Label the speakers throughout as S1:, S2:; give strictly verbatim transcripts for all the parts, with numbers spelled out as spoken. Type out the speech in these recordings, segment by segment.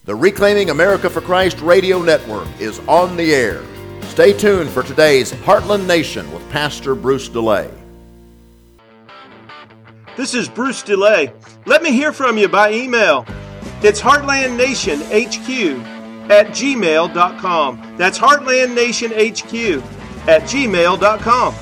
S1: The Reclaiming America for Christ radio network is on the air. Stay tuned for today's Heartland Nation with Pastor Bruce DeLay.
S2: This is Bruce DeLay. Let me hear from you by email. It's heartlandnationhq at gmail dot com. That's heartlandnationhq at gmail dot com.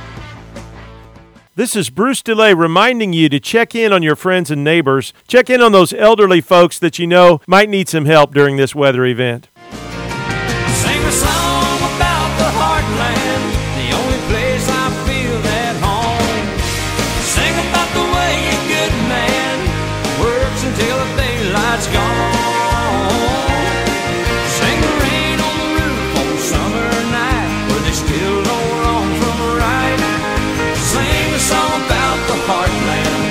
S2: This is Bruce DeLay reminding you to check in on your friends and neighbors. Check in on those elderly folks that you know might need some help during this weather event.
S3: Sing a song about the heartland, the only place I feel at home. Sing about the way a good man works until the daylight's gone. Sing the rain on the roof on a summer night where they still know wrong from right. Sing a song about the heartland.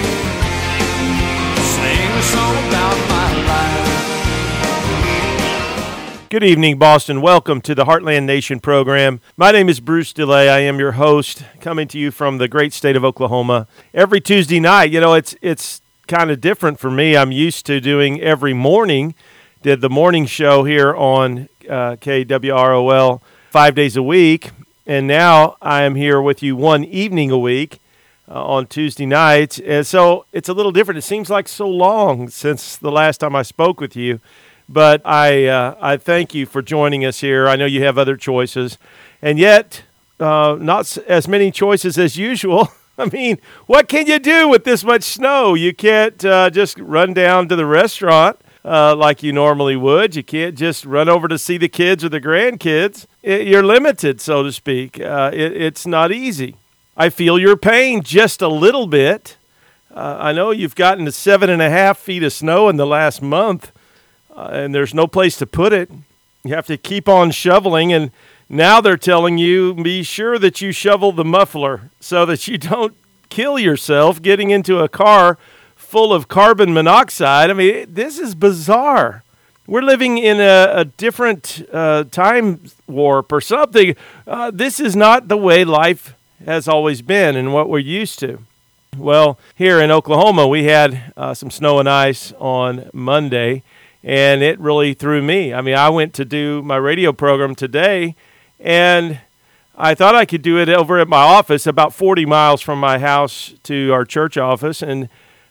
S3: Sing a song about my life.
S2: Good evening, Boston. Welcome to the Heartland Nation program. My name is Bruce DeLay. I am your host, coming to you from the great state of Oklahoma. Every Tuesday night, you know, it's it's kind of different for me. I'm used to doing every morning. Did the morning show here on uh, K W R O L five days a week. And now I am here with you one evening a week uh, on Tuesday nights. And so it's a little different. It seems like so long since the last time I spoke with you. But I uh, I thank you for joining us here. I know you have other choices. And yet, uh, not as many choices as usual. I mean, what can you do with this much snow? You can't uh, just run down to the restaurant uh, like you normally would. You can't just run over to see the kids or the grandkids. It, you're limited, so to speak. Uh, it, it's not easy. I feel your pain just a little bit. Uh, I know you've gotten to seven and a half feet of snow in the last month, uh, and there's no place to put it. You have to keep on shoveling, and now they're telling you, be sure that you shovel the muffler so that you don't kill yourself getting into a car full of carbon monoxide. I mean, this is bizarre. We're living in a, a different uh, time warp or something. Uh, this is not the way life has always been and what we're used to. Well, here in Oklahoma, we had uh, some snow and ice on Monday, and it really threw me. I mean, I went to do my radio program today, and I thought I could do it over at my office, about forty miles from my house to our church office, and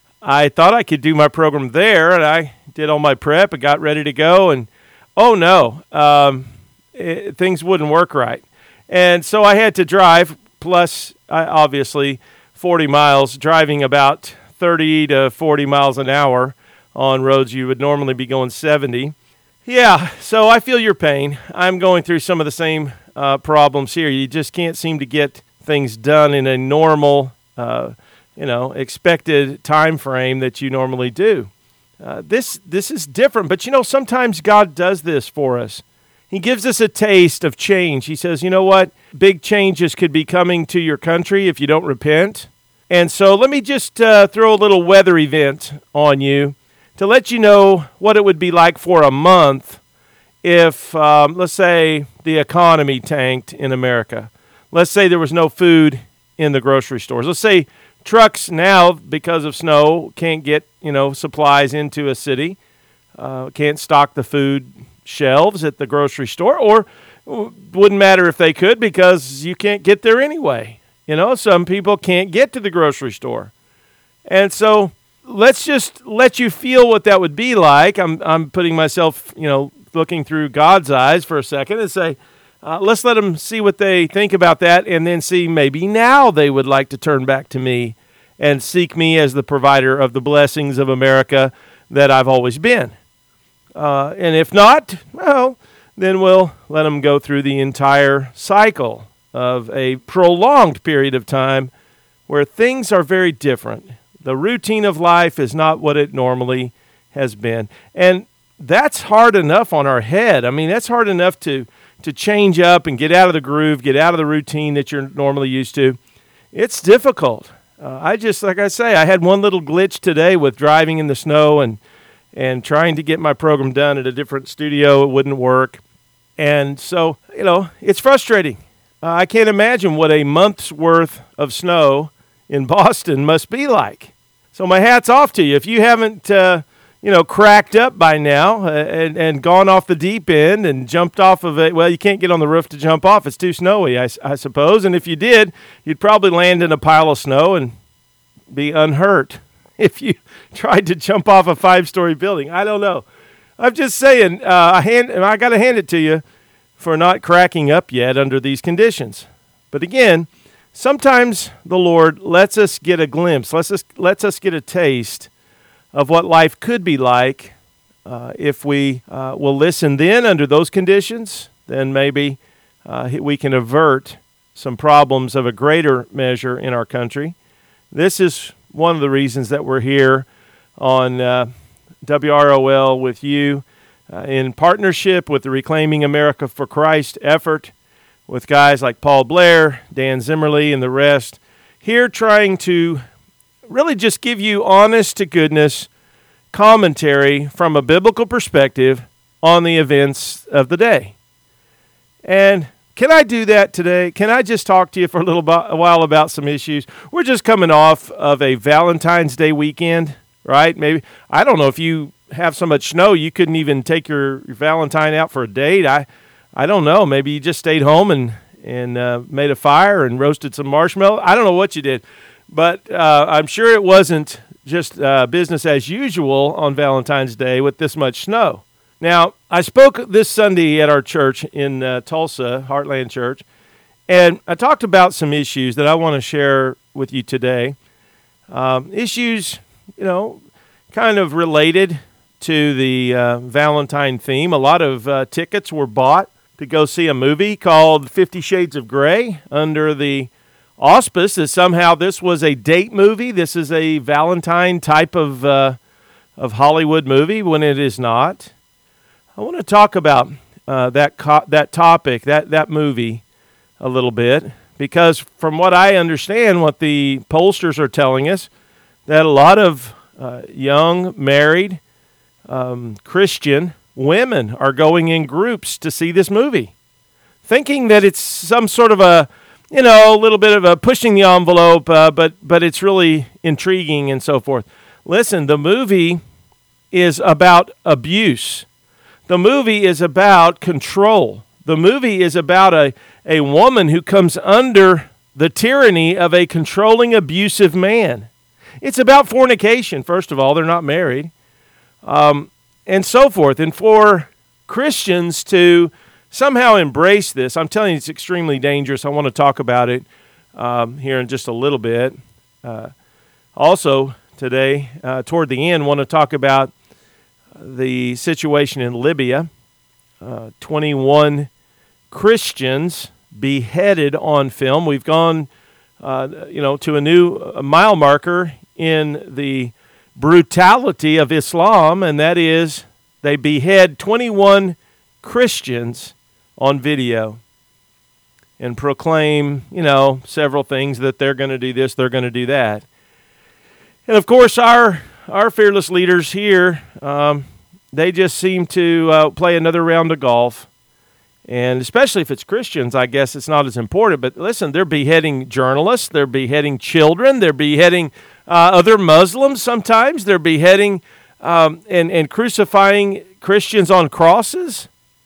S2: I thought I could do my program there, and I did all my prep and got ready to go, and oh no, um, it, things wouldn't work right. And so I had to drive, plus I, obviously forty miles, driving about thirty to forty miles an hour on roads you would normally be going seventy. Yeah, so I feel your pain. I'm going through some of the same uh, problems here. You just can't seem to get things done in a normal, uh, you know, expected time frame that you normally do. Uh, this this is different, but you know, sometimes God does this for us. He gives us a taste of change. He says, you know what? Big changes could be coming to your country if you don't repent. And so let me just uh, throw a little weather event on you to let you know what it would be like for a month if, um, let's say, the economy tanked in America. Let's say there was no food in the grocery stores. Let's say trucks now, because of snow, can't get, you know, supplies into a city, uh, can't stock the food shelves at the grocery store, or wouldn't matter if they could because you can't get there anyway. You know, some people can't get to the grocery store. And so let's just let you feel what that would be like. I'm I'm putting myself, you know, looking through God's eyes for a second and say, uh, let's let them see what they think about that, and then see maybe now they would like to turn back to me and seek me as the provider of the blessings of America that I've always been. Uh, and if not, well, then we'll let them go through the entire cycle of a prolonged period of time where things are very different. The routine of life is not what it normally has been. And that's hard enough on our head. I mean, that's hard enough to, to change up and get out of the groove, get out of the routine that you're normally used to. It's difficult. Uh, I just, like I say, I had one little glitch today with driving in the snow and and trying to get my program done at a different studio. It wouldn't work. And so, you know, it's frustrating. Uh, I can't imagine what a month's worth of snow in Boston must be like. So my hat's off to you. If you haven't, uh, you know, cracked up by now uh, and, and gone off the deep end and jumped off of it. Well, you can't get on the roof to jump off. It's too snowy, I, I suppose. And if you did, you'd probably land in a pile of snow and be unhurt if you tried to jump off a five-story building. I don't know. I'm just saying, uh, I, hand, I got to hand it to you for not cracking up yet under these conditions. But again, sometimes the Lord lets us get a glimpse, lets us, lets us get a taste of what life could be like uh, if we uh, will listen then under those conditions. Then maybe uh, we can avert some problems of a greater measure in our country. This is one of the reasons that we're here on uh, W R O L with you uh, in partnership with the Reclaiming America for Christ effort with guys like Paul Blair, Dan Zimmerly, and the rest, here trying to really just give you honest to goodness commentary from a biblical perspective on the events of the day. And can I do that today? Can I just talk to you for a little bo- a while about some issues? We're just coming off of a Valentine's Day weekend, right? Maybe, I don't know if you have so much snow you couldn't even take your, your Valentine out for a date. I I don't know. Maybe you just stayed home and, and uh, made a fire and roasted some marshmallow. I don't know what you did. But uh, I'm sure it wasn't just uh, business as usual on Valentine's Day with this much snow. Now, I spoke this Sunday at our church in uh, Tulsa, Heartland Church, and I talked about some issues that I want to share with you today. Um, issues, you know, kind of related to the uh, Valentine theme. A lot of uh, tickets were bought to go see a movie called Fifty Shades of Grey under the auspice that somehow this was a date movie. This is a Valentine type of uh, of Hollywood movie when it is not. I want to talk about uh, that co- that topic, that that movie, a little bit, because from what I understand, what the pollsters are telling us, that a lot of uh, young married um, Christian women are going in groups to see this movie, thinking that it's some sort of a you know, a little bit of a pushing the envelope, uh, but but it's really intriguing and so forth. Listen, the movie is about abuse. The movie is about control. The movie is about a, a woman who comes under the tyranny of a controlling, abusive man. It's about fornication, first of all. They're not married. Um, and so forth. And for Christians to somehow embrace this, I'm telling you, it's extremely dangerous. I want to talk about it um, here in just a little bit. Uh, also, today, uh, toward the end, want to talk about the situation in Libya. Uh, twenty-one Christians beheaded on film. We've gone, uh, you know, to a new uh, mile marker in the brutality of Islam, and that is they behead twenty-one Christians on video and proclaim, you know, several things that they're going to do this, they're going to do that. And of course, our our fearless leaders here, um, they just seem to uh, play another round of golf. And especially if it's Christians, I guess it's not as important. But listen, they're beheading journalists, they're beheading children, they're beheading uh, other Muslims sometimes, they're beheading um, and, and crucifying Christians on crosses.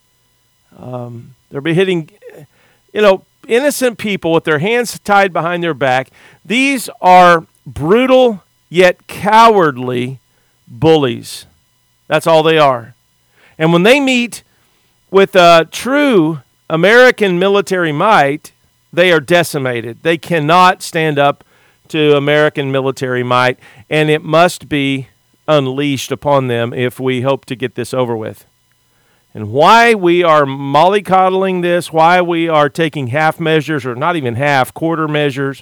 S2: Um, they're beheading, you know, innocent people with their hands tied behind their back. These are brutal yet cowardly bullies. That's all they are. And when they meet with uh, true American military might, they are decimated. They cannot stand up to American military might, and it must be unleashed upon them if we hope to get this over with. And why we are mollycoddling this, why we are taking half measures, or not even half, quarter measures,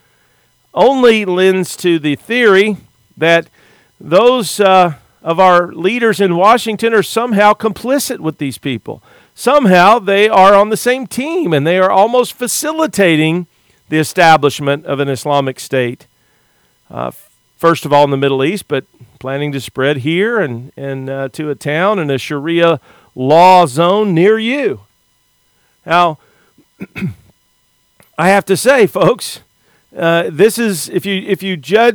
S2: only lends to the theory that those uh, of our leaders in Washington are somehow complicit with these people. Somehow they are on the same team, and they are almost facilitating the establishment of an Islamic State. Uh, first of all in the Middle East, but planning to spread here and, and uh, to a town in a Sharia law zone near you. Now, I have to say, folks, uh, this is if you if you judge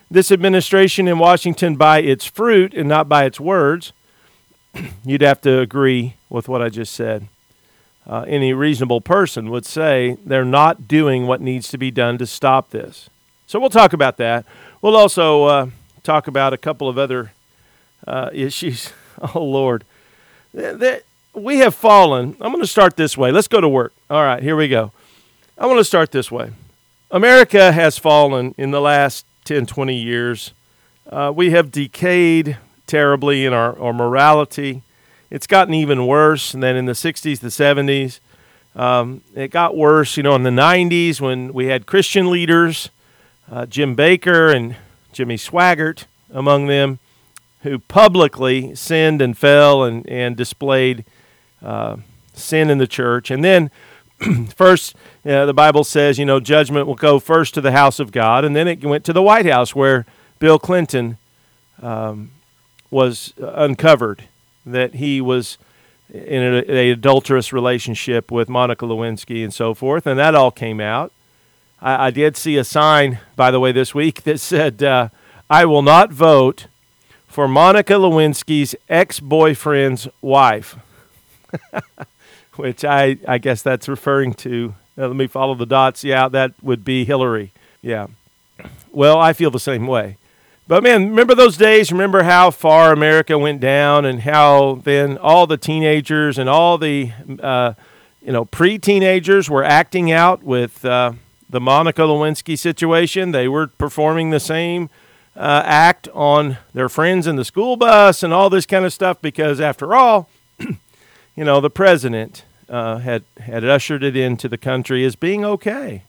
S2: this administration in Washington by its fruit and not by its words, you'd have to agree with what I just said. Uh, any reasonable person would say they're not doing what needs to be done to stop this. So we'll talk about that. We'll also uh, talk about a couple of other uh, issues. Oh, Lord. We have fallen. I'm going to start this way. Let's go to work. All right, here we go. I want to start this way. America has fallen in the last ten, twenty years. Uh, we have decayed terribly in our, our morality. It's gotten even worse than in the sixties, the seventies. Um, it got worse, you know, in the nineties when we had Christian leaders, uh, Jim Baker and Jimmy Swaggart among them, who publicly sinned and fell and, and displayed uh, sin in the church. And then first, uh, the Bible says, you know, judgment will go first to the house of God, and then it went to the White House where Bill Clinton um, was uncovered that he was in an adulterous relationship with Monica Lewinsky and so forth, and that all came out. I, I did see a sign, by the way, this week that said, uh, I will not vote for Monica Lewinsky's ex-boyfriend's wife, which I, I guess that's referring to, uh, let me follow the dots, yeah, that would be Hillary, yeah. Well, I feel the same way. But, man, remember those days? Remember how far America went down and how then all the teenagers and all the, uh, you know, pre-teenagers were acting out with uh, the Monica Lewinsky situation. They were performing the same uh, act on their friends in the school bus and all this kind of stuff because, after all, you know, the president uh, had, had ushered it into the country as being okay.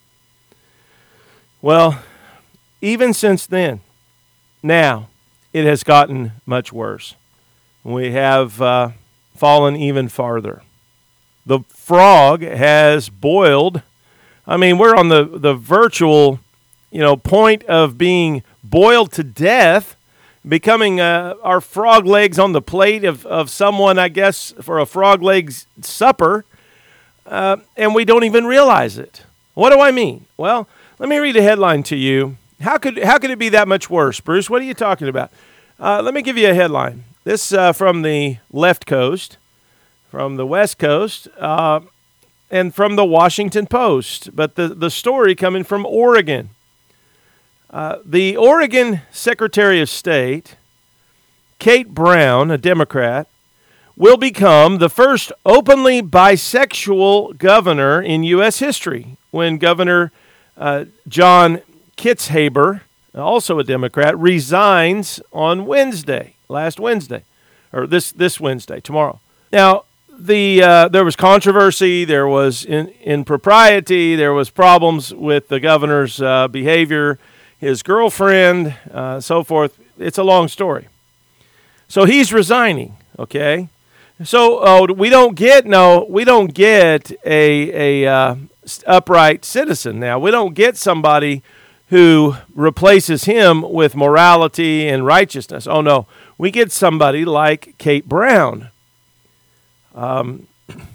S2: Well, even since then, now, it has gotten much worse. We have uh, fallen even farther. The frog has boiled. I mean, we're on the, the virtual, you know, point of being boiled to death, becoming uh, our frog legs on the plate of, of someone, I guess, for a frog legs supper, uh, and we don't even realize it. What do I mean? Well, let me read a headline to you. How could how could it be that much worse, Bruce? What are you talking about? Uh, let me give you a headline. This uh, from the left coast, from the west coast, uh, and from the Washington Post. But the, the story coming from Oregon. Uh, the Oregon Secretary of State, Kate Brown, a Democrat, will become the first openly bisexual governor in U S history when Governor uh, John Kitzhaber, also a Democrat, resigns on Wednesday, last Wednesday, or this this Wednesday, tomorrow. Now, the uh, there was controversy, there was in, impropriety, there was problems with the governor's uh, behavior, his girlfriend, uh, so forth. It's a long story. So he's resigning, okay? So oh, we don't get no, we don't get a a uh, upright citizen now. We don't get somebody who replaces him with morality and righteousness. Oh, no. We get somebody like Kate Brown. Um,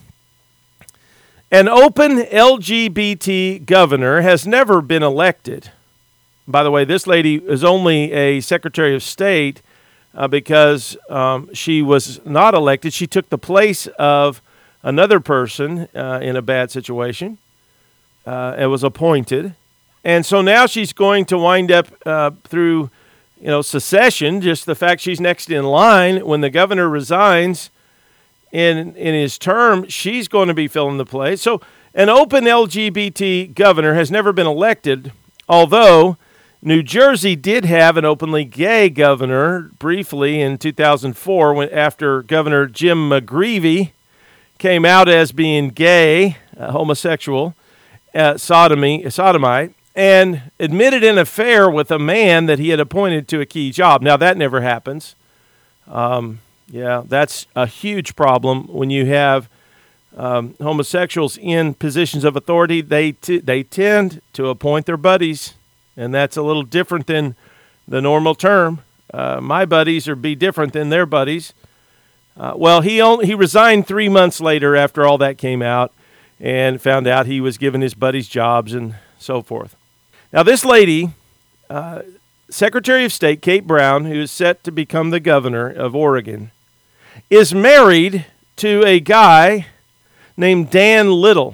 S2: an open L G B T governor has never been elected. By the way, this lady is only a Secretary of State uh, because um, she was not elected. She took the place of another person uh, in a bad situation uh, and was appointed. And so now she's going to wind up uh, through, you know, secession, just the fact she's next in line. When the governor resigns in in his term, she's going to be filling the place. So an open L G B T governor has never been elected, although New Jersey did have an openly gay governor briefly in two thousand four when after Governor Jim McGreevey came out as being gay, uh, homosexual, uh, sodomy, sodomite, and admitted an affair with a man that he had appointed to a key job. Now, that never happens. Um, yeah, that's a huge problem when you have um, homosexuals in positions of authority. They t- they tend to appoint their buddies, and that's a little different than the normal term. Uh, my buddies are be different than their buddies. Uh, well, he only, he resigned three months later after all that came out and found out he was giving his buddies jobs and so forth. Now, this lady, uh, Secretary of State Kate Brown, who is set to become the governor of Oregon, is married to a guy named Dan Little.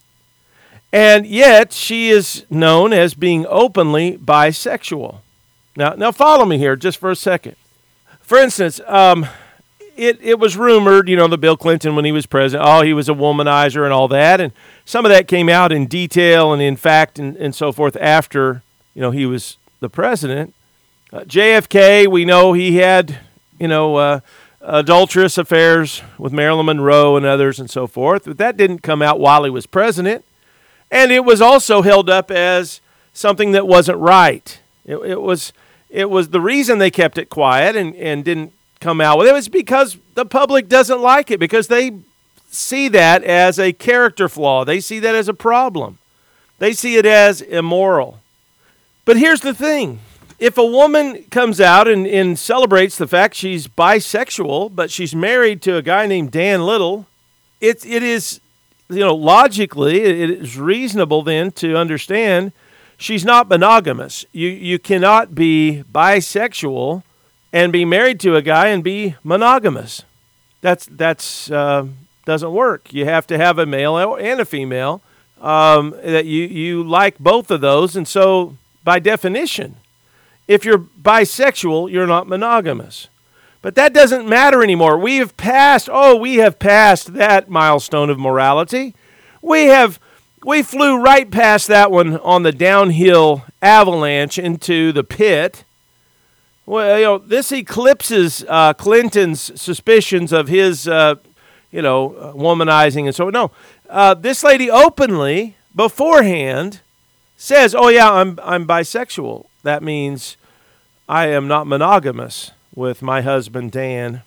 S2: And yet she is known as being openly bisexual. Now, now follow me here just for a second. For instance, um, it, it was rumored, you know, that Bill Clinton, when he was president, oh, he was a womanizer and all that. And some of that came out in detail and in fact and, and so forth after, you know, he was the president. Uh, J F K, we know he had, you know, uh, adulterous affairs with Marilyn Monroe and others and so forth. But that didn't come out while he was president. And it was also held up as something that wasn't right. It, it was it was the reason they kept it quiet and, and didn't come out with it was because the public doesn't like it, because they see that as a character flaw. They see that as a problem. They see it as immoral. But here's the thing. If a woman comes out and, and celebrates the fact she's bisexual, but she's married to a guy named Dan Little, it, it is, you know, logically, it is reasonable then to understand she's not monogamous. You you cannot be bisexual and be married to a guy and be monogamous. That's that's uh, doesn't work. You have to have a male and a female. Um, that you you like both of those, and so by definition, if you're bisexual, you're not monogamous. But that doesn't matter anymore. We have passed. Oh, we have passed that milestone of morality. We have. We flew right past that one on the downhill avalanche into the pit. Well, you know, this eclipses uh, Clinton's suspicions of his, uh, you know, uh, womanizing and so on. No, uh, this lady openly, beforehand, says, "Oh yeah, I'm I'm bisexual. That means I am not monogamous with my husband Dan."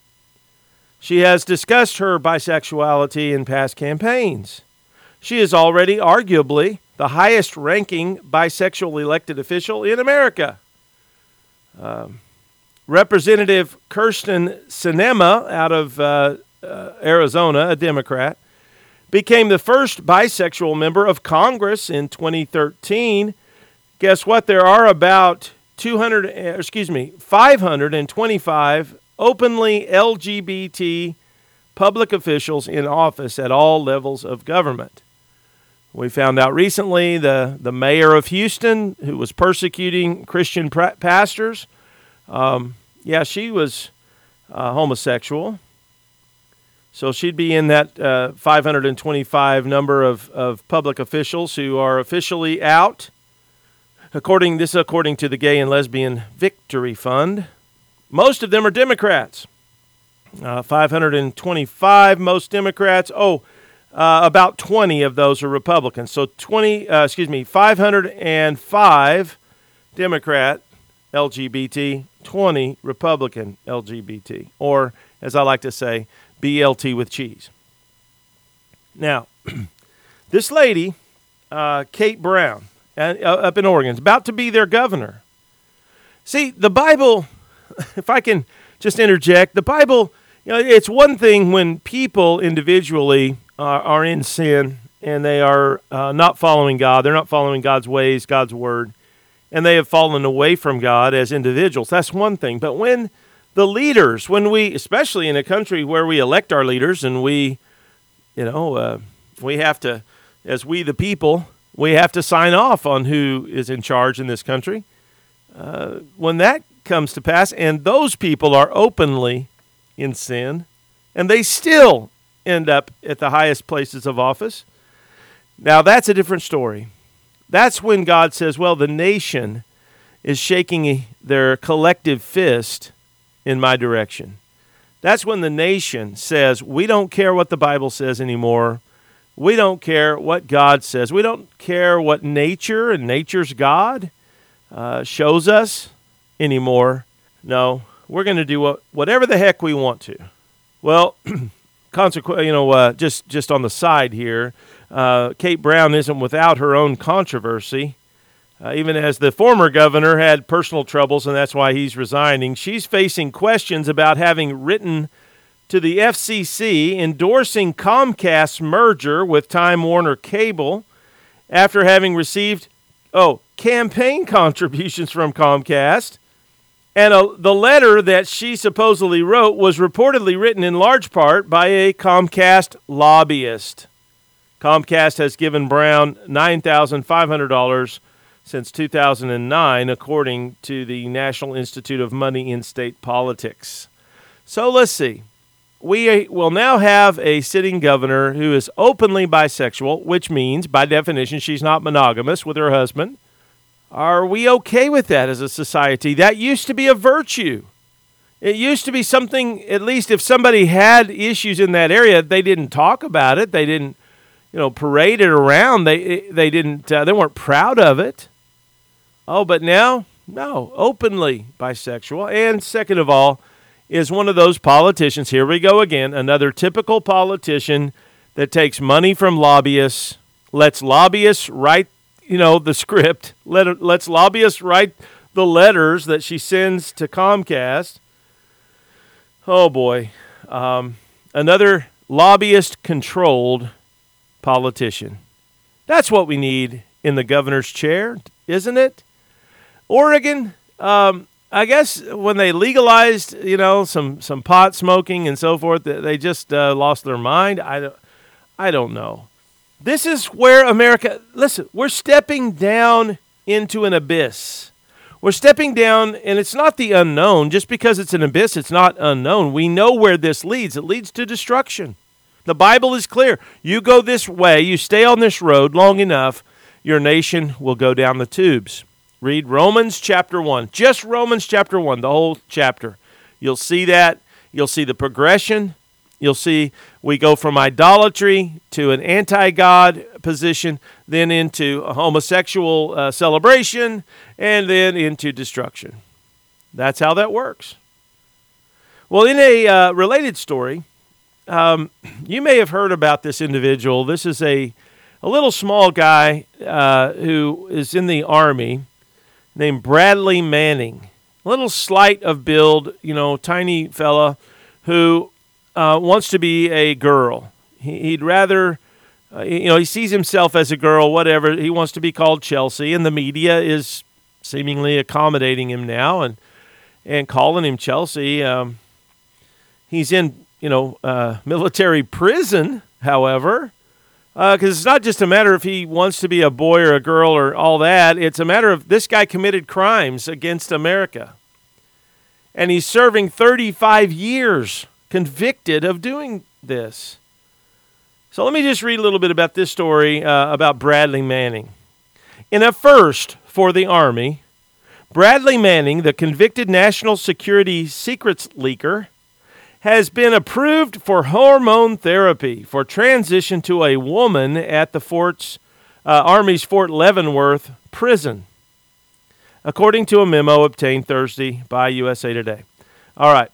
S2: She has discussed her bisexuality in past campaigns. She is already arguably the highest-ranking bisexual elected official in America. Um, Representative Kirsten Sinema out of uh, uh, Arizona, a Democrat, became the first bisexual member of Congress in twenty thirteen. Guess what? There are about two hundred, excuse me, five hundred twenty-five openly L G B T public officials in office at all levels of government. We found out recently the, the mayor of Houston, who was persecuting Christian pra- pastors, um, yeah, she was uh, homosexual. So she'd be in that uh, five hundred twenty-five number of, of public officials who are officially out. According this, according to the Gay and Lesbian Victory Fund, most of them are Democrats. Uh, five hundred twenty-five, most Democrats. Oh. Uh, about twenty of those are Republicans. So twenty, uh, excuse me, five hundred five Democrat L G B T, twenty Republican L G B T, or as I like to say, B L T with cheese. Now, this lady, uh, Kate Brown, uh, up in Oregon, is about to be their governor. See, the Bible, if I can just interject, the Bible, you know, it's one thing when people individually Uh, are in sin and they are uh, not following God. They're not following God's ways, God's word, and they have fallen away from God as individuals. That's one thing. But when the leaders, when we, especially in a country where we elect our leaders and we, you know, uh, we have to, as we the people, we have to sign off on who is in charge in this country. Uh, when that comes to pass and those people are openly in sin and they still end up at the highest places of office. Now, that's a different story. That's when God says, well, the nation is shaking their collective fist in my direction. That's when the nation says, we don't care what the Bible says anymore. We don't care what God says. We don't care what nature and nature's God uh, shows us anymore. No, we're going to do what, whatever the heck we want to. Well, Consequently, you know, uh, just just on the side here, uh, Kate Brown isn't without her own controversy. Uh, even as the former governor had personal troubles, and that's why he's resigning, she's facing questions about having written to the F C C endorsing Comcast's merger with Time Warner Cable after having received, oh, campaign contributions from Comcast. And a, the letter that she supposedly wrote was reportedly written in large part by a Comcast lobbyist. Comcast has given Brown nine thousand five hundred dollars since two thousand nine, according to the National Institute of Money in State Politics. So let's see. We will now have a sitting governor who is openly bisexual, which means, by definition, she's not monogamous with her husband. Are we okay with that as a society? That used to be a virtue. It used to be something, at least if somebody had issues in that area, they didn't talk about it. They didn't, you know, parade it around. They they didn't. Uh, they weren't proud of it. Oh, but now, no, openly bisexual. And second of all, is one of those politicians, here we go again, another typical politician that takes money from lobbyists, lets lobbyists write, you know, the script, let, lets lobbyists write the letters that she sends to Comcast. Oh, boy. Um, another lobbyist-controlled politician. That's what we need in the governor's chair, isn't it? Oregon, um, I guess when they legalized, you know, some, some pot smoking and so forth, they just uh, lost their mind. I don't, I don't know. This is where America, listen, we're stepping down into an abyss. We're stepping down, and it's not the unknown. Just because it's an abyss, it's not unknown. We know where this leads. It leads to destruction. The Bible is clear. You go this way, you stay on this road long enough, your nation will go down the tubes. Read Romans chapter one. Just Romans chapter one, the whole chapter. You'll see that. You'll see the progression. You'll see we go from idolatry to an anti-God position, then into a homosexual uh, celebration, and then into destruction. That's how that works. Well, in a uh, related story, um, you may have heard about this individual. This is a, a little small guy uh, who is in the Army, named Bradley Manning. A little slight of build, you know, tiny fella who uh, wants to be a girl. He, he'd rather, uh, you know, he sees himself as a girl, whatever. He wants to be called Chelsea, and the media is seemingly accommodating him now and and calling him Chelsea. Um, he's in, you know, uh, military prison, however. Because uh, it's not just a matter if he wants to be a boy or a girl or all that. It's a matter of this guy committed crimes against America. And he's serving thirty-five years convicted of doing this. So let me just read a little bit about this story uh, about Bradley Manning. In a first for the Army, Bradley Manning, the convicted national security secrets leaker, has been approved for hormone therapy for transition to a woman at the Fort's uh, Army's Fort Leavenworth prison, according to a memo obtained Thursday by U S A Today. All right.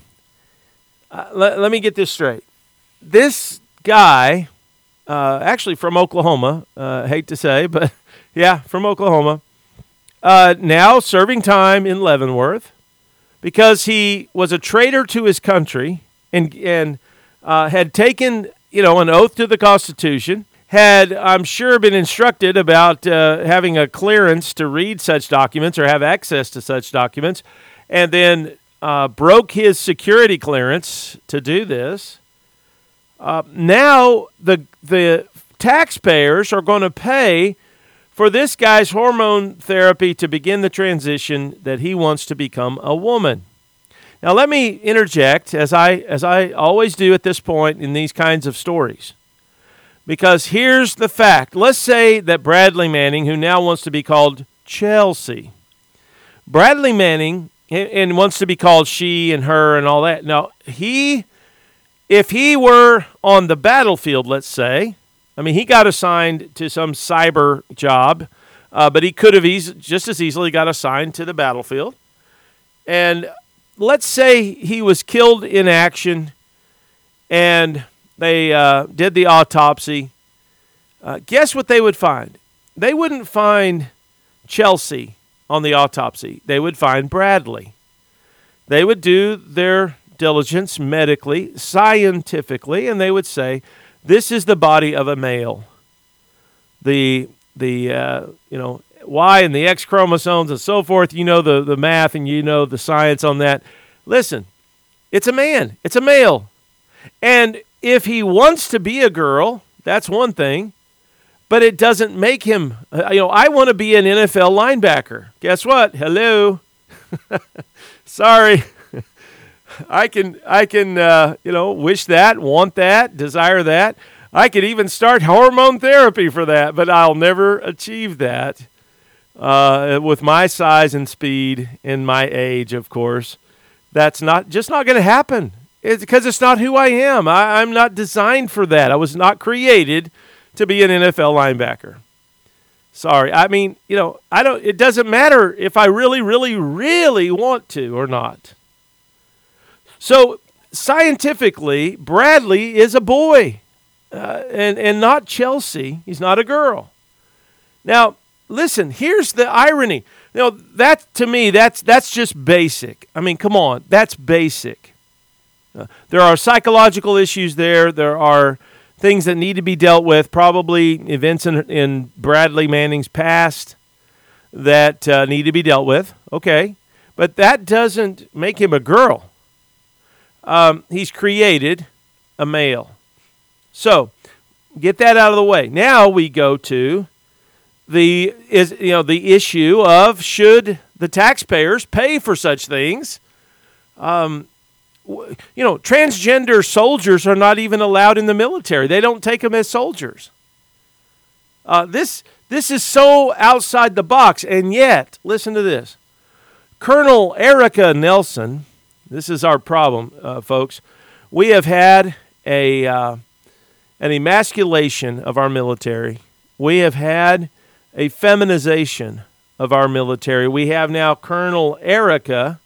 S2: uh, let, let me get this straight. This guy, uh, actually from Oklahoma, uh, hate to say, but yeah, from Oklahoma, uh, now serving time in Leavenworth, because he was a traitor to his country and and uh, had taken, you know, an oath to the Constitution, had, I'm sure, been instructed about uh, having a clearance to read such documents or have access to such documents, and then uh, broke his security clearance to do this. Uh, now the the taxpayers are going to pay for this guy's hormone therapy to begin the transition that he wants to become a woman. Now let me interject, as I as I always do at this point in these kinds of stories, because here's the fact. Let's say that Bradley Manning, who now wants to be called Chelsea, Bradley Manning, and wants to be called she and her and all that. Now, he, if he were on the battlefield, let's say, I mean, he got assigned to some cyber job, uh, but he could have eas- just as easily got assigned to the battlefield. And let's say he was killed in action and they uh, did the autopsy. Uh, guess what they would find? They wouldn't find Chelsea on the autopsy. They would find Bradley. They would do their diligence medically, scientifically, and they would say, this is the body of a male. The the uh, you know Y and the X chromosomes and so forth. You know the, the math and you know the science on that. Listen, it's a man. It's a male. And if he wants to be a girl, that's one thing. But it doesn't make him, you know, I want to be an N F L linebacker. Guess what? Hello. Sorry. I can, I can, uh, you know, wish that, want that, desire that. I could even start hormone therapy for that, but I'll never achieve that uh, with my size and speed and my age, of course. That's not just not going to happen. It's because it's not who I am. I, I'm not designed for that. I was not created to be an N F L linebacker. Sorry. I mean, you know, I don't. It doesn't matter if I really, really, really want to or not. So scientifically, Bradley is a boy, uh, and and not Chelsea. He's not a girl. Now, listen. Here's the irony. You know, that to me, that's that's just basic. I mean, come on, that's basic. Uh, there are psychological issues there. There are things that need to be dealt with, probably events in, in Bradley Manning's past that uh, need to be dealt with. Okay. But that doesn't make him a girl. Um, he's created a male. So get that out of the way. Now we go to the is you know the issue of should the taxpayers pay for such things. Um, You know, transgender soldiers are not even allowed in the military. They don't take them as soldiers. Uh, this this is so outside the box, and yet, listen to this. Colonel Erica Nelson, this is our problem, uh, folks. We have had a uh, an emasculation of our military. We have had a feminization of our military. We have now Colonel Erica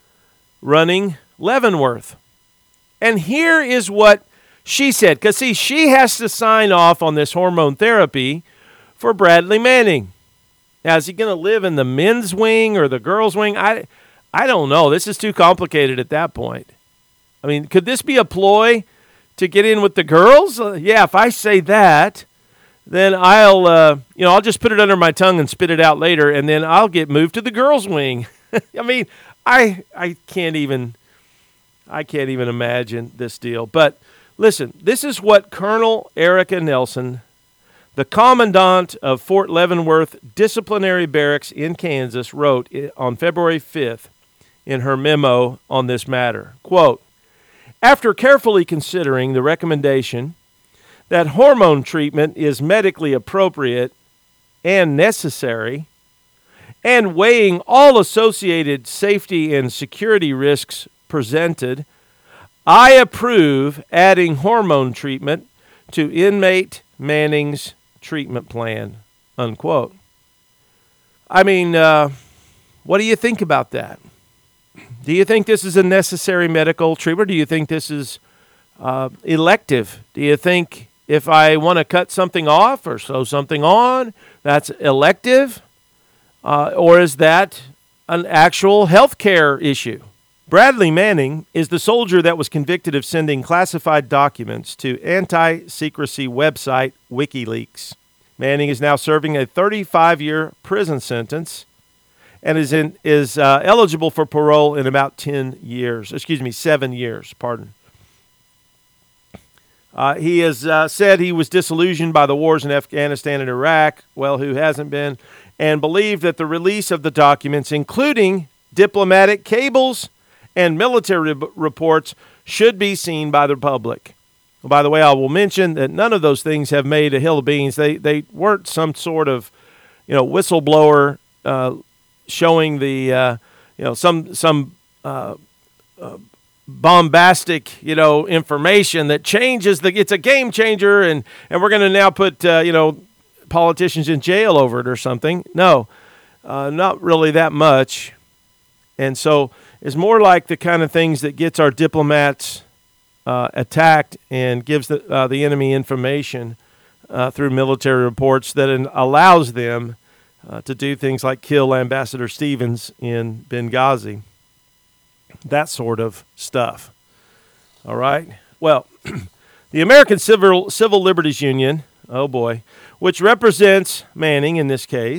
S2: running Leavenworth. And here is what she said. Because, see, she has to sign off on this hormone therapy for Bradley Manning. Now, is he going to live in the men's wing or the girls' wing? I, I don't know. This is too complicated at that point. I mean, could this be a ploy to get in with the girls? Uh, yeah, if I say that, then I'll, uh, you know, I'll just put it under my tongue and spit it out later, and then I'll get moved to the girls' wing. I mean, I, I can't even... I can't even imagine this deal. But listen, this is what Colonel Erica Nelson, the commandant of Fort Leavenworth Disciplinary Barracks in Kansas, wrote on February fifth in her memo on this matter. Quote, after carefully considering the recommendation that hormone treatment is medically appropriate and necessary, and weighing all associated safety and security risks presented, I approve adding hormone treatment to inmate Manning's treatment plan, unquote. I mean, uh, what do you think about that? Do you think this is a necessary medical treatment? Do you think this is uh, elective? Do you think if I want to cut something off or sew something on, that's elective? Uh, or is that an actual health care issue? Bradley Manning is the soldier that was convicted of sending classified documents to anti-secrecy website WikiLeaks. Manning is now serving a thirty-five-year prison sentence and is in, is uh, eligible for parole in about ten years. Excuse me, seven years, pardon. Uh, he has uh, said he was disillusioned by the wars in Afghanistan and Iraq, well, who hasn't been, and believed that the release of the documents, including diplomatic cables and military re- reports, should be seen by the public. Well, by the way, I will mention that none of those things have made a hill of beans. They they weren't some sort of, you know, whistleblower uh, showing the, uh, you know, some some uh, uh, bombastic, you know, information that changes the. It's a game changer, and and we're going to now put uh, you know politicians in jail over it or something. No, uh, not really that much, and so. Is more like the kind of things that gets our diplomats uh, attacked and gives the uh, the enemy information uh, through military reports that in, allows them uh, to do things like kill Ambassador Stevens in Benghazi. That sort of stuff. All right? Well, the American Civil Civil Liberties Union, oh boy, which represents Manning in this case,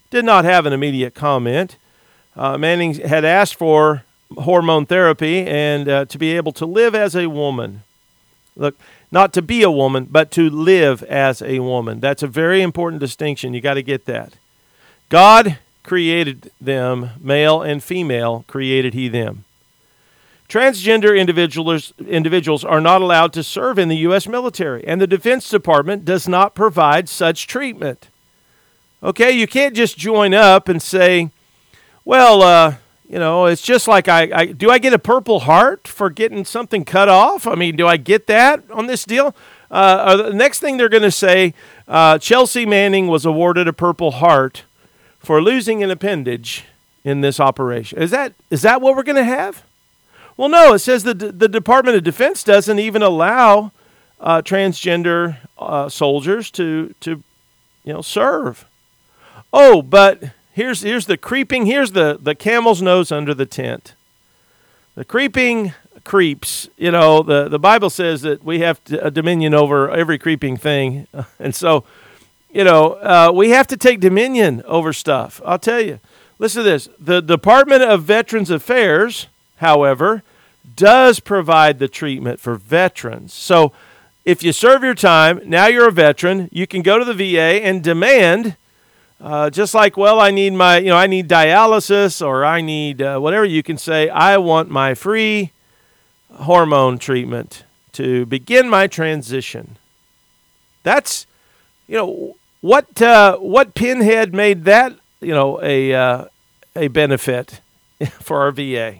S2: did not have an immediate comment. Uh, Manning had asked for hormone therapy and uh, to be able to live as a woman. Look, not to be a woman, but to live as a woman. That's a very important distinction. You got to get that. God created them, male and female, created he them. Transgender individuals, individuals are not allowed to serve in the U S military, and the Defense Department does not provide such treatment. Okay, you can't just join up and say, well, uh, you know, it's just like I, I, do I get a Purple Heart for getting something cut off? I mean, do I get that on this deal? Uh, the next thing they're going to say, uh, Chelsea Manning was awarded a Purple Heart for losing an appendage in this operation. Is that is that what we're going to have? Well, no, it says that the Department of Defense doesn't even allow uh, transgender uh, soldiers to, to, you know, serve. Oh, but here's here's the creeping, here's the, the camel's nose under the tent. The creeping creeps, you know, the, the Bible says that we have to, a dominion over every creeping thing. And so, you know, uh, we have to take dominion over stuff. I'll tell you. Listen to this. The Department of Veterans Affairs, however, does provide the treatment for veterans. So if you serve your time, now you're a veteran, you can go to the V A and demand, uh, just like, well, I need my, you know, I need dialysis or I need uh, whatever, you can say, I want my free hormone treatment to begin my transition. That's, you know, what uh, what pinhead made that, you know, a uh, a benefit for our V A?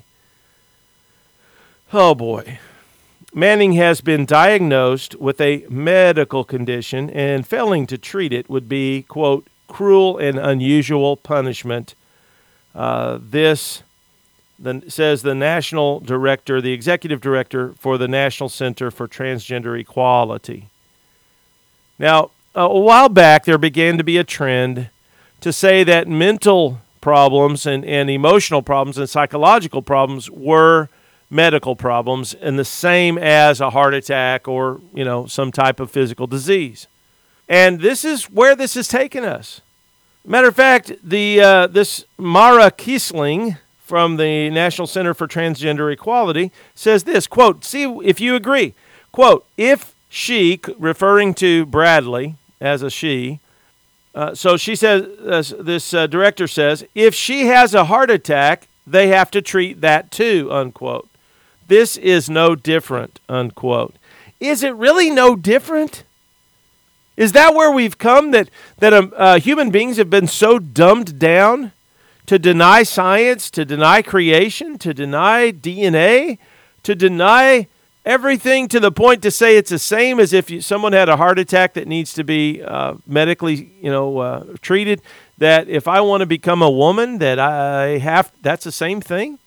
S2: Oh, boy. Manning has been diagnosed with a medical condition, and failing to treat it would be, quote, cruel and unusual punishment. Uh, this the, says the national director, the executive director for the National Center for Transgender Equality. Now, a while back, there began to be a trend to say that mental problems and, and emotional problems and psychological problems were medical problems and the same as a heart attack or, you know, some type of physical disease. And this is where this has taken us. Matter of fact, the uh, this Mara Kiesling from the National Center for Transgender Equality says this, quote, see if you agree, quote, if she, referring to Bradley as a she, uh, so she says, uh, this uh, director says, if she has a heart attack, they have to treat that too, unquote. This is no different, unquote. Is it really no different? Is that where we've come, that, that um, uh, human beings have been so dumbed down to deny science, to deny creation, to deny D N A, to deny everything to the point to say it's the same as if you, someone had a heart attack that needs to be uh, medically, you know, uh, treated, that if I want to become a woman, that I have, that's the same thing?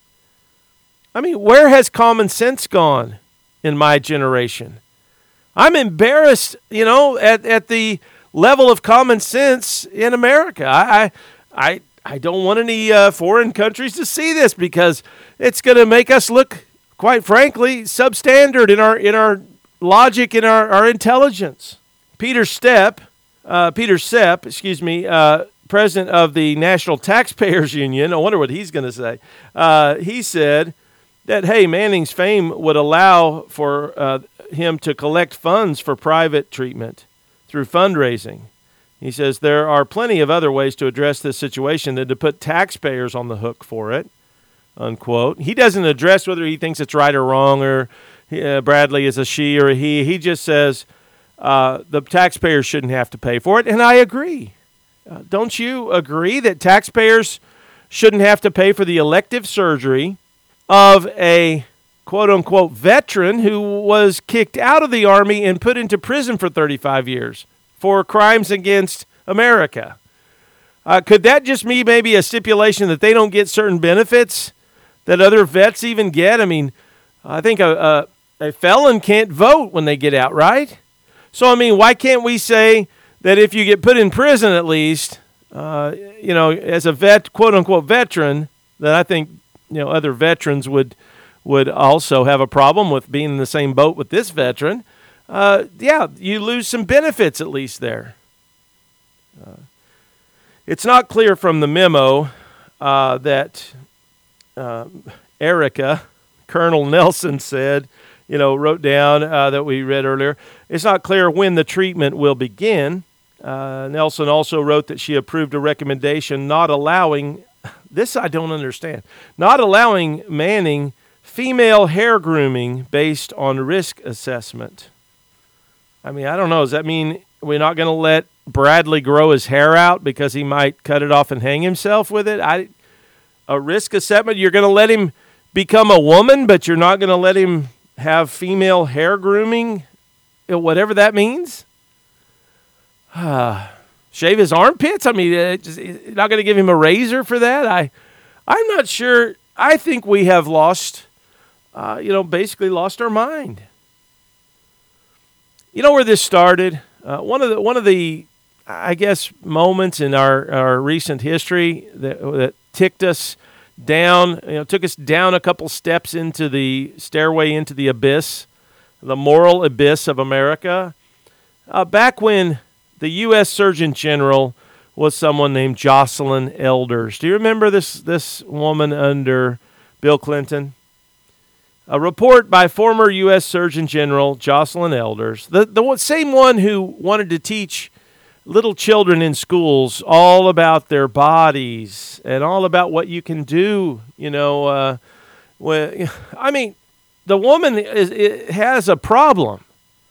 S2: I mean, where has common sense gone in my generation? I'm embarrassed, you know, at, at the level of common sense in America. I I I don't want any uh, foreign countries to see this because it's going to make us look, quite frankly, substandard in our in our logic, in our, our intelligence. Peter Stepp, uh, Peter Sepp, excuse me, uh, president of the National Taxpayers Union. I wonder what he's going to say. Uh, he said that, hey, Manning's fame would allow for uh, him to collect funds for private treatment through fundraising. He says there are plenty of other ways to address this situation than to put taxpayers on the hook for it, unquote. He doesn't address whether he thinks it's right or wrong, or uh, Bradley is a she or a he. He just says uh, the taxpayers shouldn't have to pay for it, and I agree. Uh, don't you agree that taxpayers shouldn't have to pay for the elective surgery of a quote-unquote veteran who was kicked out of the Army and put into prison for thirty-five years for crimes against America? Uh, could that just be maybe a stipulation that they don't get certain benefits that other vets even get? I mean, I think a, a, a felon can't vote when they get out, right? So, I mean, why can't we say that if you get put in prison at least, uh, you know, as a vet, quote-unquote veteran, that I think, you know, other veterans would would also have a problem with being in the same boat with this veteran. Uh, yeah, you lose some benefits at least there. Uh, It's not clear from the memo uh, that uh, Erica, Colonel Nelson said, you know, wrote down uh, that we read earlier. It's not clear when the treatment will begin. Uh, Nelson also wrote that she approved a recommendation not allowing, this I don't understand, not allowing Manning female hair grooming based on risk assessment. I mean, I don't know. Does that mean we're not going to let Bradley grow his hair out because he might cut it off and hang himself with it? I, a risk assessment, you're going to let him become a woman, but you're not going to let him have female hair grooming, whatever that means? Uh, shave his armpits? I mean, uh, just, you're not going to give him a razor for that? I, I'm not sure. I think we have lost, uh, you know, basically lost our mind. You know where this started? Uh, one of the one of the, I guess, moments in our, our recent history that that ticked us down, you know, took us down a couple steps into the stairway into the abyss, the moral abyss of America. Uh, back when the U S Surgeon General was someone named Jocelyn Elders. Do you remember this this woman under Bill Clinton? A report by former U S Surgeon General Jocelyn Elders, the, the same one who wanted to teach little children in schools all about their bodies and all about what you can do, you know. Uh, when, I mean, the woman is, is, has a problem,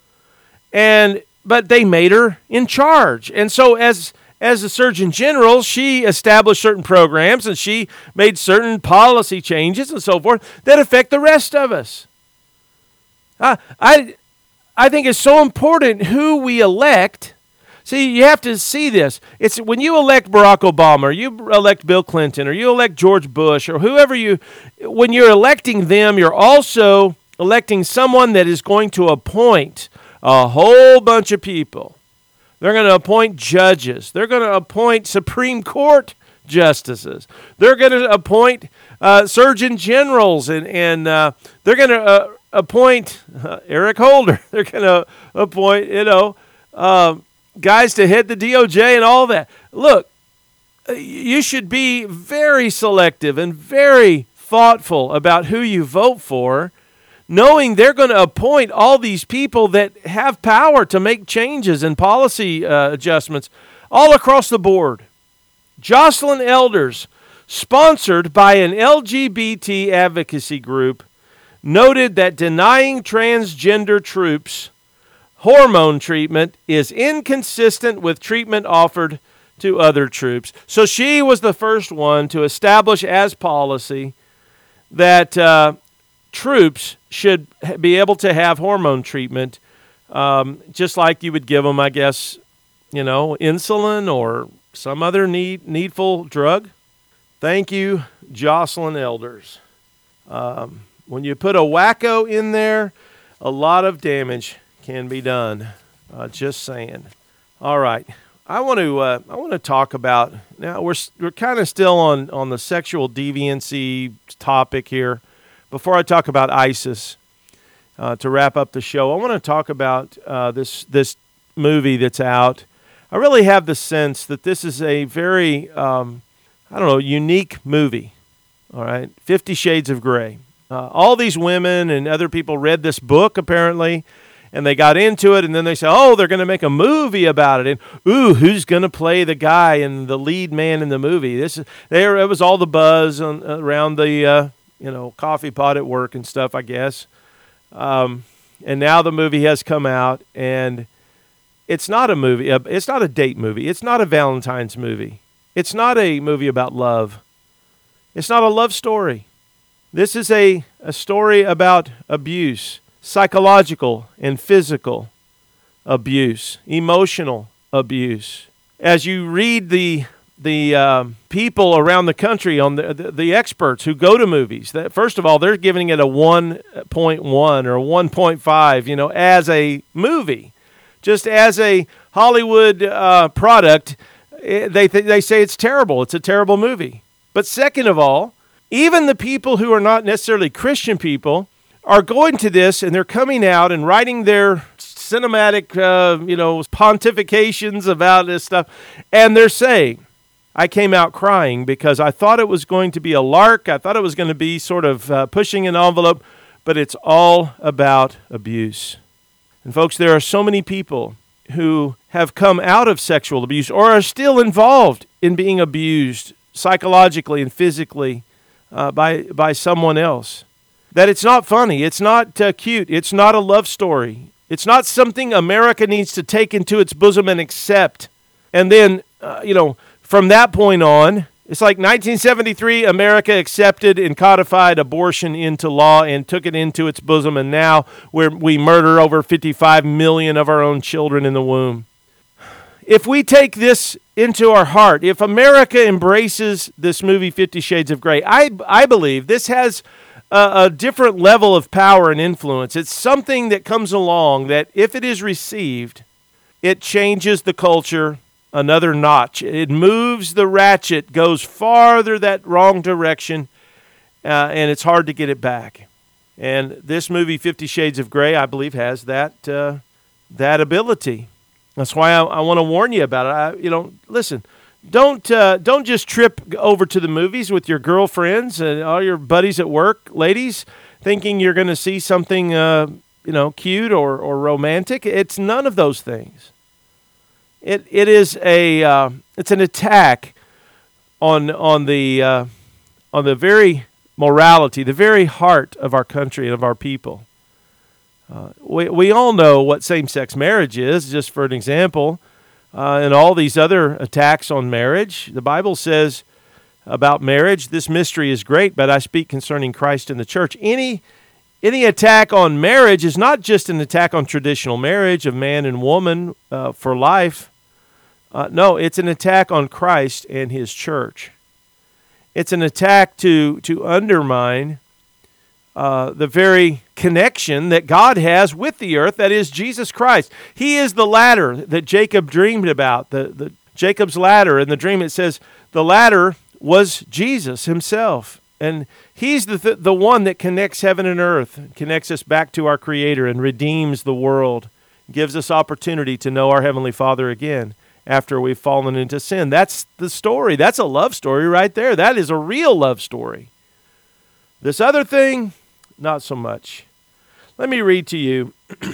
S2: and but they made her in charge. And so as as the Surgeon General, she established certain programs and she made certain policy changes and so forth that affect the rest of us. Uh, I, I think it's so important who we elect. See, you have to see this. It's when you elect Barack Obama, or you elect Bill Clinton, or you elect George Bush, or whoever you, when you're electing them, you're also electing someone that is going to appoint a whole bunch of people. They're going to appoint judges. They're going to appoint Supreme Court justices. They're going to appoint uh, surgeon generals, and, and uh, they're going to uh, appoint uh, Eric Holder. They're going to appoint, you know, uh, guys to head the D O J and all that. Look, you should be very selective and very thoughtful about who you vote for, knowing they're going to appoint all these people that have power to make changes and policy uh, adjustments all across the board. Jocelyn Elders, sponsored by an L G B T advocacy group, noted that denying transgender troops hormone treatment is inconsistent with treatment offered to other troops. So she was the first one to establish as policy that uh, troops should be able to have hormone treatment, um, just like you would give them, I guess, you know, insulin or some other need, needful drug. Thank you, Jocelyn Elders. Um, when you put a wacko in there, a lot of damage can be done. Uh, just saying. All right, I want to uh, I want to talk about now. We're we're kind of still on on the sexual deviancy topic here. Before I talk about ISIS, uh, to wrap up the show, I want to talk about uh, this this movie that's out. I really have the sense that this is a very, um, I don't know, unique movie. All right, Fifty Shades of Grey. Uh, all these women and other people read this book, apparently, and they got into it, and then they said, oh, they're going to make a movie about it. And, ooh, who's going to play the guy and the lead man in the movie? This is, there, it was all the buzz on, around the... Uh, you know, coffee pot at work and stuff, I guess. Um, and now the movie has come out, and it's not a movie. It's not a date movie. It's not a Valentine's movie. It's not a movie about love. It's not a love story. This is a, a story about abuse, psychological and physical abuse, emotional abuse. As you read the the um, people around the country, on the, the the experts who go to movies, that first of all, they're giving it a one point one or one point five, you know, as a movie, just as a Hollywood uh, product. They th- they say it's terrible. It's a terrible movie. But second of all, even the people who are not necessarily Christian people are going to this, and they're coming out and writing their cinematic, uh, you know, pontifications about this stuff, and they're saying, I came out crying because I thought it was going to be a lark. I thought it was going to be sort of uh, pushing an envelope, but it's all about abuse. And folks, there are so many people who have come out of sexual abuse or are still involved in being abused psychologically and physically uh, by by someone else, that it's not funny, it's not uh, cute, it's not a love story, it's not something America needs to take into its bosom and accept. And then, uh, you know, from that point on, it's like nineteen seventy-three, America accepted and codified abortion into law and took it into its bosom, and now we're, we murder over fifty-five million of our own children in the womb. If we take this into our heart, if America embraces this movie Fifty Shades of Grey, I, I believe this has a, a different level of power and influence. It's something that comes along that if it is received, it changes the culture another notch. It moves the ratchet, goes farther that wrong direction, uh, and it's hard to get it back. And this movie, Fifty Shades of Grey, I believe has that uh, that ability. That's why I, I want to warn you about it. I, you know, listen, don't uh, don't just trip over to the movies with your girlfriends and all your buddies at work, ladies, thinking you're going to see something, uh, you know, cute or or romantic. It's none of those things. It it is a uh, it's an attack on on the uh, on the very morality, the very heart of our country and of our people. Uh, we we all know what same-sex marriage is. Just for an example, uh, and all these other attacks on marriage, the Bible says about marriage, "This mystery is great, but I speak concerning Christ and the church." Any Any attack on marriage is not just an attack on traditional marriage of man and woman uh, for life. Uh, no, it's an attack on Christ and his church. It's an attack to, to undermine uh, the very connection that God has with the earth, that is Jesus Christ. He is the ladder that Jacob dreamed about, the, the Jacob's ladder. In the dream it says the ladder was Jesus himself. And he's the th- the one that connects heaven and earth, connects us back to our Creator and redeems the world, gives us opportunity to know our Heavenly Father again after we've fallen into sin. That's the story. That's a love story right there. That is a real love story. This other thing, not so much. Let me read to you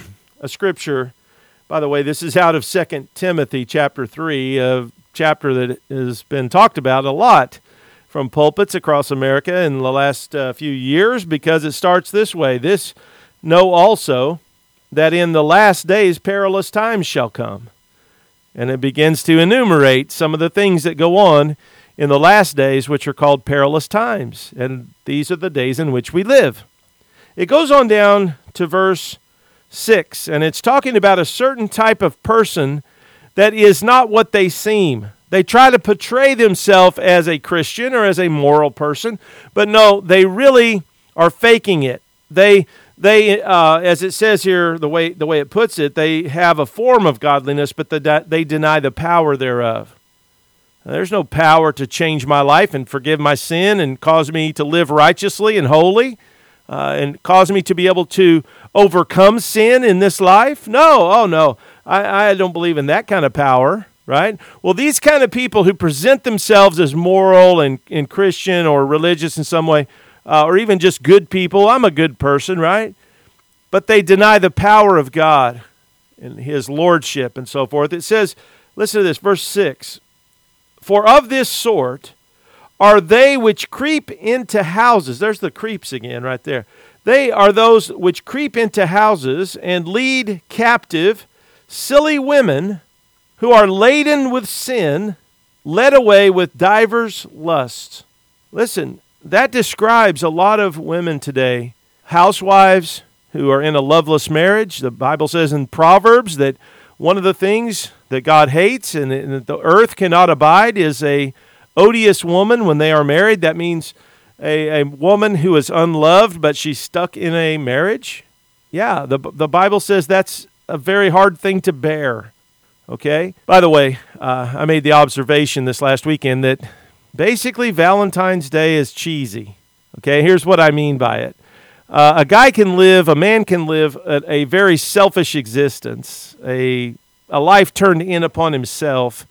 S2: a scripture. By the way, this is out of Second Timothy chapter three, a chapter that has been talked about a lot from pulpits across America in the last uh, few years, because it starts this way. This know also that in the last days perilous times shall come. And it begins to enumerate some of the things that go on in the last days, which are called perilous times. And these are the days in which we live. It goes on down to verse six, and it's talking about a certain type of person that is not what they seem. They try to portray themselves as a Christian or as a moral person, but no, they really are faking it. They, they, uh, as it says here, the way the way it puts it, they have a form of godliness, but the, they deny the power thereof. Now, there's no power to change my life and forgive my sin and cause me to live righteously and holy, uh, and cause me to be able to overcome sin in this life. No, oh no, I, I don't believe in that kind of power. Right? Well, these kind of people who present themselves as moral and, and Christian or religious in some way, uh, or even just good people, I'm a good person, right? But they deny the power of God and his lordship and so forth. It says, listen to this, verse six, "For of this sort are they which creep into houses." There's the creeps again right there. "They are those which creep into houses and lead captive silly women, who are laden with sin, led away with divers lusts." Listen, that describes a lot of women today, housewives who are in a loveless marriage. The Bible says in Proverbs that one of the things that God hates and that the earth cannot abide is a odious woman when they are married. That means a, a woman who is unloved, but she's stuck in a marriage. Yeah, the, the Bible says that's a very hard thing to bear. Okay. By the way, uh, I made the observation this last weekend that basically Valentine's Day is cheesy. Okay. Here's what I mean by it. Uh, a guy can live, a man can live a, a very selfish existence, a a life turned in upon himself,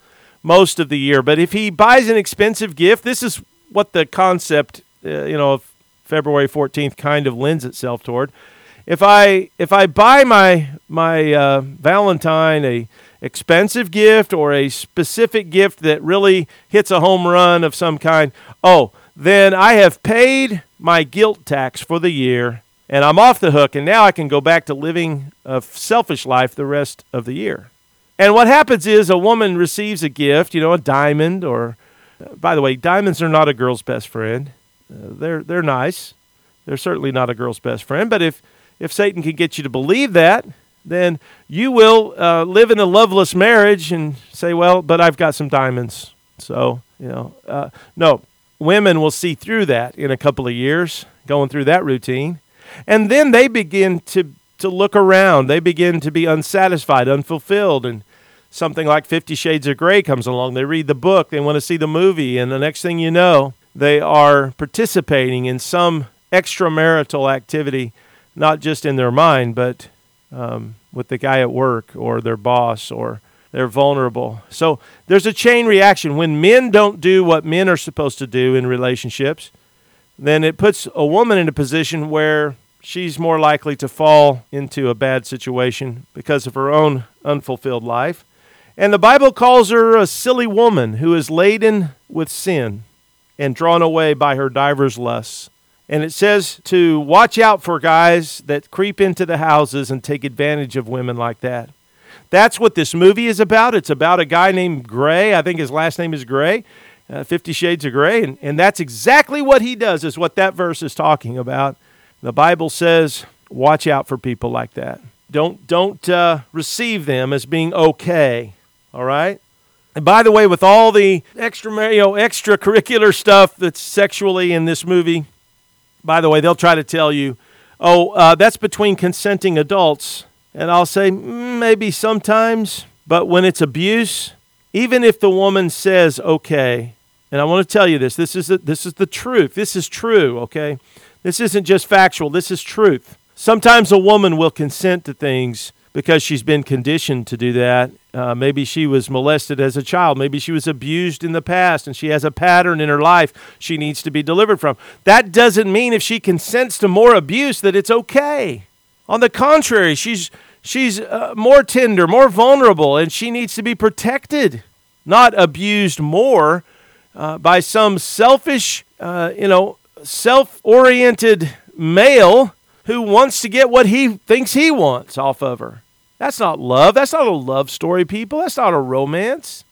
S2: most of the year. But if he buys an expensive gift, this is what the concept, uh, you know, of February fourteenth kind of lends itself toward. If I if I buy my my uh, Valentine a expensive gift or a specific gift that really hits a home run of some kind, oh, then I have paid my guilt tax for the year, and I'm off the hook, and now I can go back to living a selfish life the rest of the year. And what happens is a woman receives a gift, you know, a diamond, or, uh, by the way, diamonds are not a girl's best friend. Uh, they're they're nice. They're certainly not a girl's best friend, but if If Satan can get you to believe that, then you will uh, live in a loveless marriage and say, well, but I've got some diamonds. So, you know, uh, no, women will see through that in a couple of years, going through that routine. And then they begin to, to look around. They begin to be unsatisfied, unfulfilled. And something like Fifty Shades of Grey comes along. They read the book. They want to see the movie. And the next thing you know, they are participating in some extramarital activity, not just in their mind, but um, with the guy at work or their boss, or they're vulnerable. So there's a chain reaction. When men don't do what men are supposed to do in relationships, then it puts a woman in a position where she's more likely to fall into a bad situation because of her own unfulfilled life. And the Bible calls her a silly woman who is laden with sin and drawn away by her divers lusts. And it says to watch out for guys that creep into the houses and take advantage of women like that. That's what this movie is about. It's about a guy named Gray. I think his last name is Gray, uh, Fifty Shades of Grey. And, and that's exactly what he does, is what that verse is talking about. The Bible says, watch out for people like that. Don't, don't uh, receive them as being okay, all right? And by the way, with all the extra, you know, extracurricular stuff that's sexually in this movie, by the way, they'll try to tell you, oh, uh, that's between consenting adults. And I'll say, mm, maybe sometimes. But when it's abuse, even if the woman says, okay, and I want to tell you this, this is the, this is the truth. This is true, okay? This isn't just factual. This is truth. Sometimes a woman will consent to things because she's been conditioned to do that. Uh, maybe she was molested as a child. Maybe she was abused in the past, and she has a pattern in her life she needs to be delivered from. That doesn't mean if she consents to more abuse that it's okay. On the contrary, she's she's uh, more tender, more vulnerable, and she needs to be protected, not abused more uh, by some selfish, uh, you know, self-oriented male who wants to get what he thinks he wants off of her. That's not love. That's not a love story, people. That's not a romance.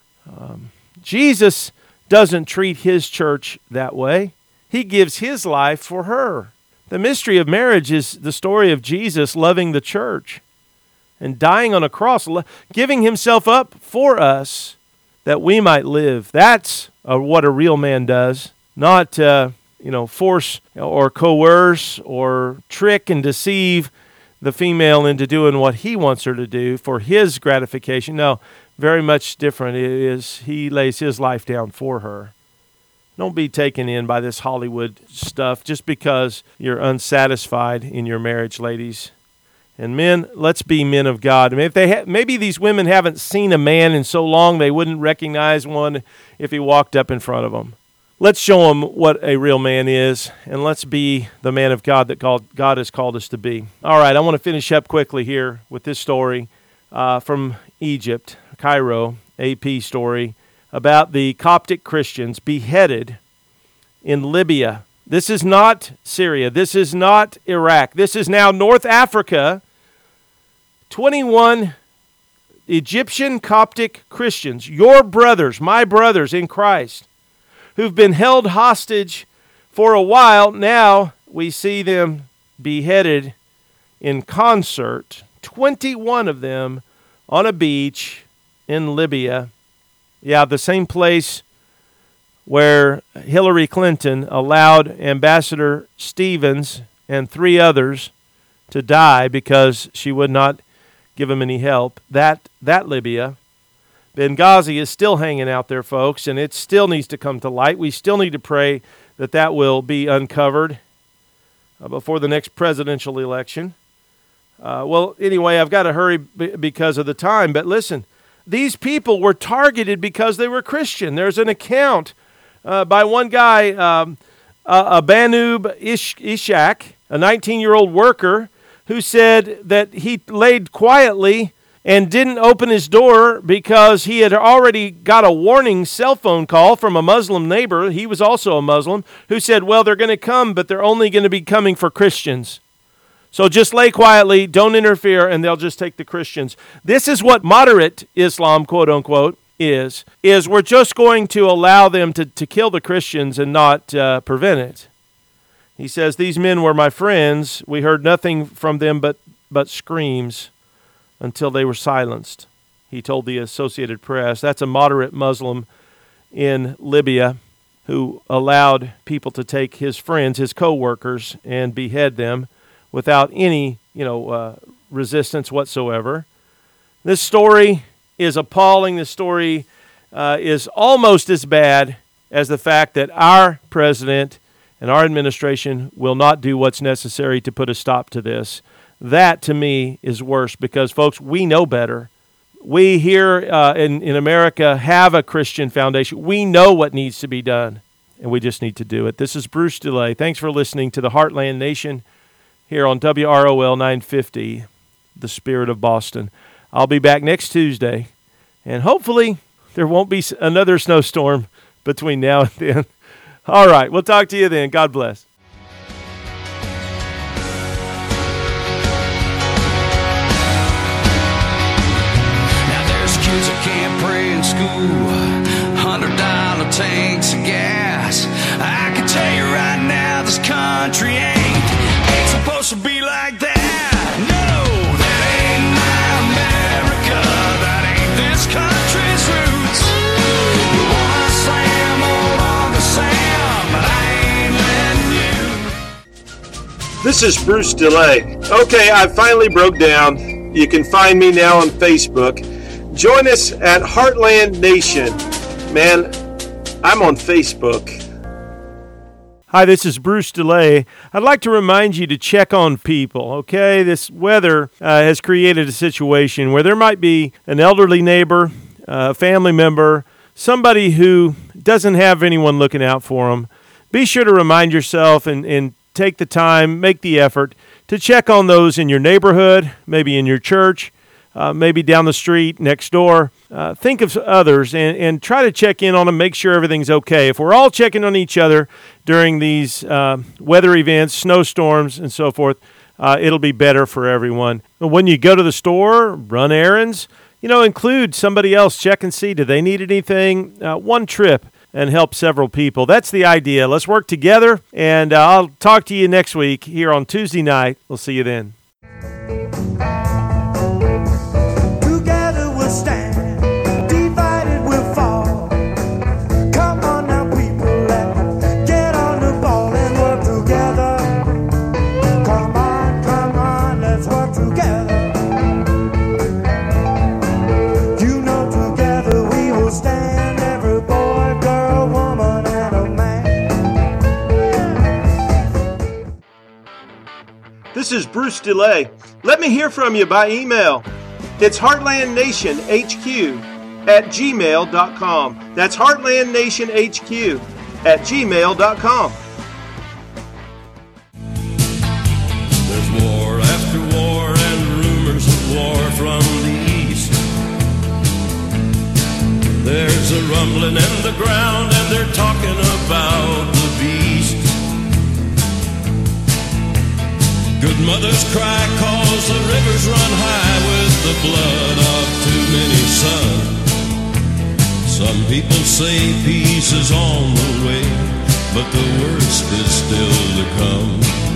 S2: Um, Jesus doesn't treat his church that way. He gives his life for her. The mystery of marriage is the story of Jesus loving the church and dying on a cross, giving himself up for us that we might live. That's uh, what a real man does, not uh, you know, force or coerce or trick and deceive the female into doing what he wants her to do for his gratification. No, very much different. It is he lays his life down for her. Don't be taken in by this Hollywood stuff just because you're unsatisfied in your marriage, ladies. And men, let's be men of God. I mean, if they ha- maybe these women haven't seen a man in so long they wouldn't recognize one if he walked up in front of them. Let's show them what a real man is, and let's be the man of God that called, God has called us to be. All right, I want to finish up quickly here with this story uh, from Egypt, Cairo, A P story, about the Coptic Christians beheaded in Libya. This is not Syria. This is not Iraq. This is now North Africa. twenty-one Egyptian Coptic Christians, your brothers, my brothers in Christ, who've been held hostage for a while. Now we see them beheaded in concert, twenty-one of them on a beach in Libya. Yeah, the same place where Hillary Clinton allowed Ambassador Stevens and three others to die because she would not give them any help. That, that Libya. Benghazi is still hanging out there, folks, and it still needs to come to light. We still need to pray that that will be uncovered uh, before the next presidential election. Uh, well, anyway, I've got to hurry b- because of the time, but listen, these people were targeted because they were Christian. There's an account uh, by one guy, um, uh, Abanub Ish- Ishak, a nineteen-year-old worker, who said that he laid quietly and didn't open his door because he had already got a warning cell phone call from a Muslim neighbor. He was also a Muslim, who said, well, they're going to come, but they're only going to be coming for Christians. So just lay quietly, don't interfere, and they'll just take the Christians. This is what moderate Islam, quote unquote, is, is we're just going to allow them to, to kill the Christians and not uh, prevent it. He says, these men were my friends. We heard nothing from them but, but screams until they were silenced, he told the Associated Press. That's a moderate Muslim in Libya who allowed people to take his friends, his co-workers, and behead them without any, you know, uh, resistance whatsoever. This story is appalling. This story uh, is almost as bad as the fact that our president and our administration will not do what's necessary to put a stop to this. That, to me, is worse because, folks, we know better. We here uh, in, in America have a Christian foundation. We know what needs to be done, and we just need to do it. This is Bruce DeLay. Thanks for listening to the Heartland Nation here on W R O L nine fifty, The Spirit of Boston. I'll be back next Tuesday, and hopefully there won't be another snowstorm between now and then. All right, we'll talk to you then. God bless.
S3: Hundred dollar tanks of gas. I can tell you right now, this country ain't ain't supposed to be like that. No, that ain't my America. That ain't this country's roots. You wanna slam all on the Sam, but I ain't letting you.
S4: This is Bruce DeLay. Okay, I finally broke down. You can find me now on Facebook. Join us at Heartland Nation. Man, I'm on Facebook.
S2: Hi, this is Bruce DeLay. I'd like to remind you to check on people, okay? This weather uh, has created a situation where there might be an elderly neighbor, a family member, somebody who doesn't have anyone looking out for them. Be sure to remind yourself and, and take the time, make the effort to check on those in your neighborhood, maybe in your church, Uh, maybe down the street, next door. Uh, think of others and, and try to check in on them, make sure everything's okay. If we're all checking on each other during these uh, weather events, snowstorms, and so forth, uh, it'll be better for everyone. When you go to the store, run errands, you know, include somebody else. Check and see, do they need anything? Uh, one trip and help several people. That's the idea. Let's work together, and uh, I'll talk to you next week here on Tuesday night. We'll see you then.
S5: Stand, divided we'll fall. Come on now, people, let's get on the ball and work together. Come on, come on, let's work together. You know, together we will stand, every boy, girl, woman, and a man.
S4: This is Bruce DeLay. Let me hear from you by email. It's heartlandnationhq at gmail dot com. That's heartlandnationhq at gmail dot com.
S3: There's war after war and rumors of war from the east. There's a rumbling in the ground and they're talking about the beast. Good mothers cry cause the rivers run high with the blood of too many sons. Some people say peace is on the way, but the worst is still to come.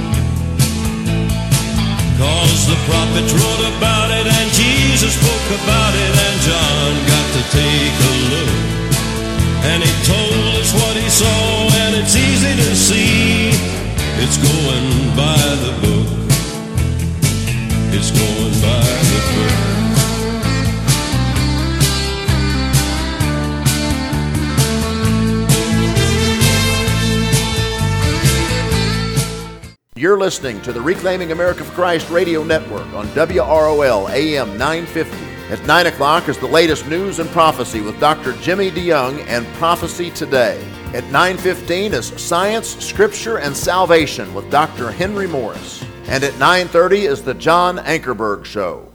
S3: Cause the prophets wrote about it and Jesus spoke about it and John got to take a look. And he told us what he saw and it's easy to see. It's going by the book. It's going by the book.
S1: You're listening to the Reclaiming America for Christ radio network on W R O L A M nine fifty. At nine o'clock is the latest news and prophecy with Doctor Jimmy DeYoung and Prophecy Today. At nine fifteen is Science, Scripture, and Salvation with Doctor Henry Morris. And at nine thirty is the John Ankerberg Show.